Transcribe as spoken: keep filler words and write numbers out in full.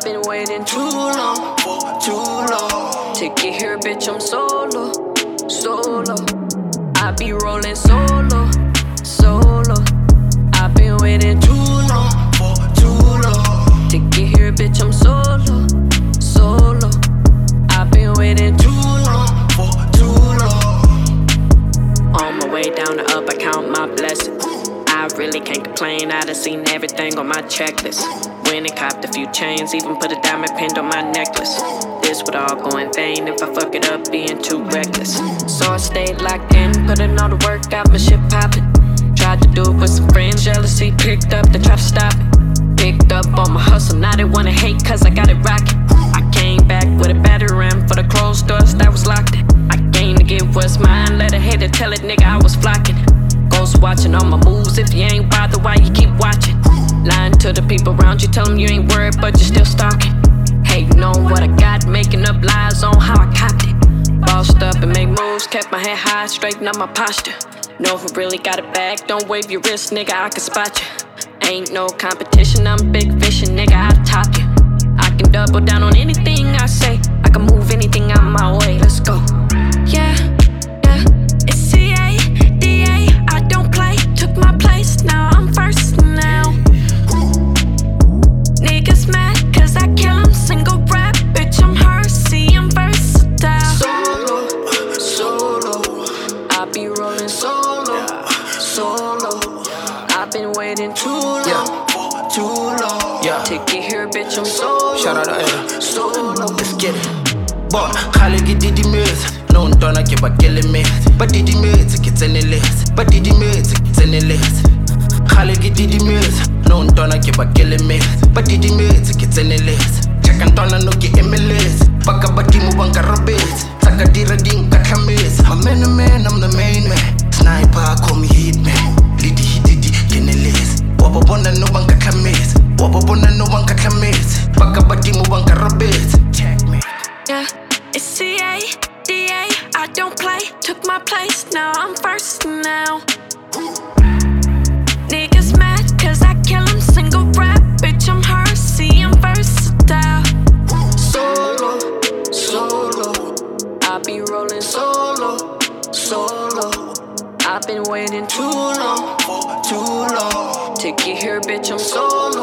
been waiting too long, too long to get here, bitch. I'm solo, solo. I be rolling solo, solo. I've been waiting too long, too long to get here, bitch. I'm solo, solo. I've been waiting too long, too long. On my way down the up, I count my blessings. I really can't complain, I done seen everything on my checklist. Went and copped a few chains, even put a diamond pin on my necklace. This would all go in vain if I fuck it up being too reckless. So I stayed locked in, put in all the work, got my shit poppin'. Tried to do it with some friends, jealousy picked up, they tried to stop it. Picked up on my hustle, now they wanna hate cause I got it rockin'. I came back with a battery ram for the closed doors that was locked in. I came to get what's mine, let a hater tell it, nigga, I was flocking. Ghost watching all my moves, if you ain't bothered, why you keep watching? Lying to the people around you, tell them you ain't worried, but you still stalking. Hating on what I got, making up lies on how I copped it. Bossed up and made moves, kept my head high, straighten up my posture. Know who really got it back, don't wave your wrist, nigga, I can spot you. Ain't no competition, I'm big fishing, nigga, I'll top you. I can double down on anything I say, I can move anything out my way, let's go. Yeah. My place, now I'm first now. Niggas mad cause I kill them, single rap, bitch, I'm her, see, I'm versatile. Solo, solo, I be rolling solo, solo. I've been waiting too long, yeah. too long yeah. to get here, bitch, I'm solo. Shout out to Ella. Solo. Let's get it. Boy, Khalid did the music. No one don't give a killing me. But did the music, it's in the list. But did the music, it's in the list. Khalid did the music. No one don't give a killing me. But did the music, it's in the list. Check and turn and look at M L S. Baka bati mo bang karabes. Saka dira ding katamis. I'm in the man, I'm the main man. Sniper, call me hitman. Lidi hidi kinelis. Wababona no bang katamis. Wababona no bang katamis. Baka bati mo bang karabes. Check me. Yeah, it's C A. D A, I don't play, took my place, now I'm first now. Niggas mad cause I kill them, single rap, bitch, I'm her, see, I'm versatile. Solo, solo, I be rolling solo, solo. I've been waiting too long, too long to get here, bitch, I'm solo.